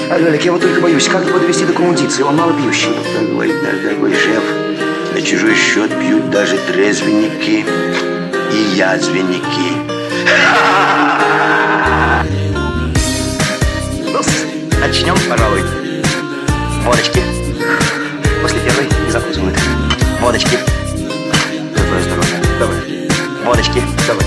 Алёлик, я вот только боюсь, как его довести до кондиции, он малопьющий. Дорогой шеф, на чужой счет пьют даже трезвенники и язвенники. Ну, начнем, пожалуй. Водочки. После первой не закусывают. Водочки. Какое здоровье. Давай. Водочки. Давай.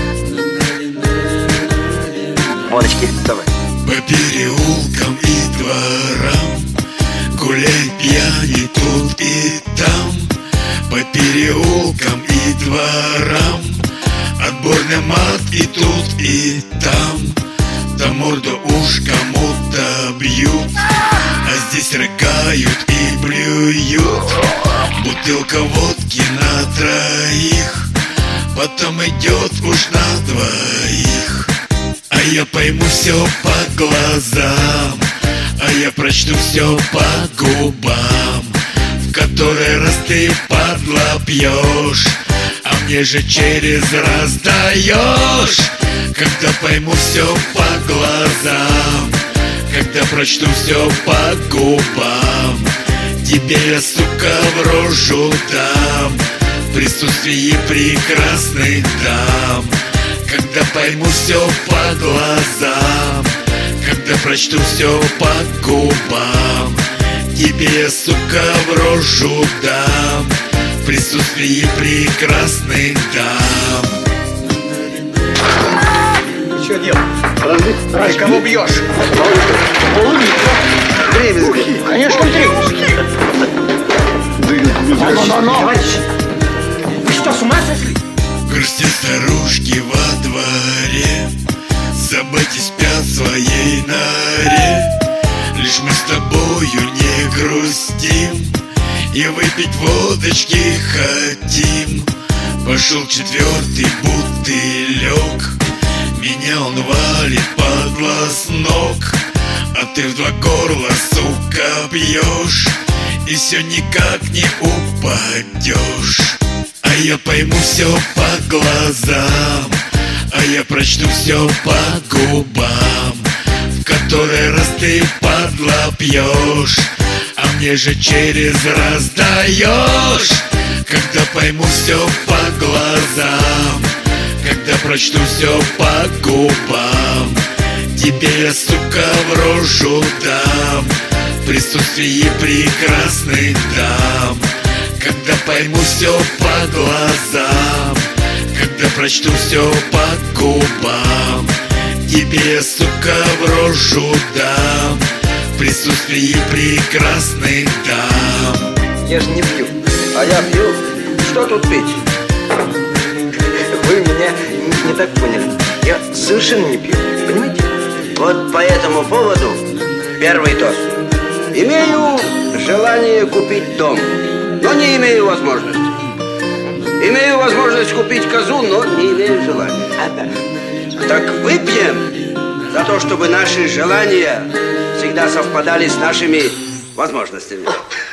Водочки. Давай. По переулкам и дворам гуляй пьяни тут и там. По переулкам и дворам отборный мат и тут и там. Да морду уж кому-то бьют, а здесь рыгают и блюют. Бутылка водки на троих, потом идет уж на двоих. А я пойму все по глазам, а я прочту все по губам. В который раз ты, падла, пьешь, а мне же через раз даешь. Когда пойму все по глазам, когда прочту все по губам, тебе я, сука, в рожу дам в присутствии прекрасных дам. Когда пойму все по глазам, когда прочту все по губам, тебе я, сука, в рожу дам в присутствии прекрасных дам. Что делаешь? Подожди. Кого бьешь? Древесный. Конечно, древесный. Товарищ, вы что, с ума сошли? Грустят старушки во дворе, собаки спят в своей норе. Лишь мы с тобою не грустим и выпить водочки хотим. Пошел четвертый бутылек, меня он валит, падла, с ног. А ты в два горла, сука, пьешь и все никак не упадешь. А я пойму все по глазам, а я прочту все по губам. В который раз ты, падла, пьешь, а мне же через раз даешь. Когда пойму все по глазам, когда прочту все по губам, тебе я, сука, в рожу дам в присутствии прекрасных дам. Когда пойму все по глазам, когда прочту все по губам, тебе я, сука, в рожу дам в присутствии прекрасных дам. Я же не пью. А я пью. Что тут пить? Вы меня не так поняли. Я совершенно не пью, понимаете? Вот по этому поводу первый тост. Имею желание купить дом, но не имею возможности. Имею возможность купить козу, но не имею желания. Так выпьем за то, чтобы наши желания всегда совпадали с нашими возможностями.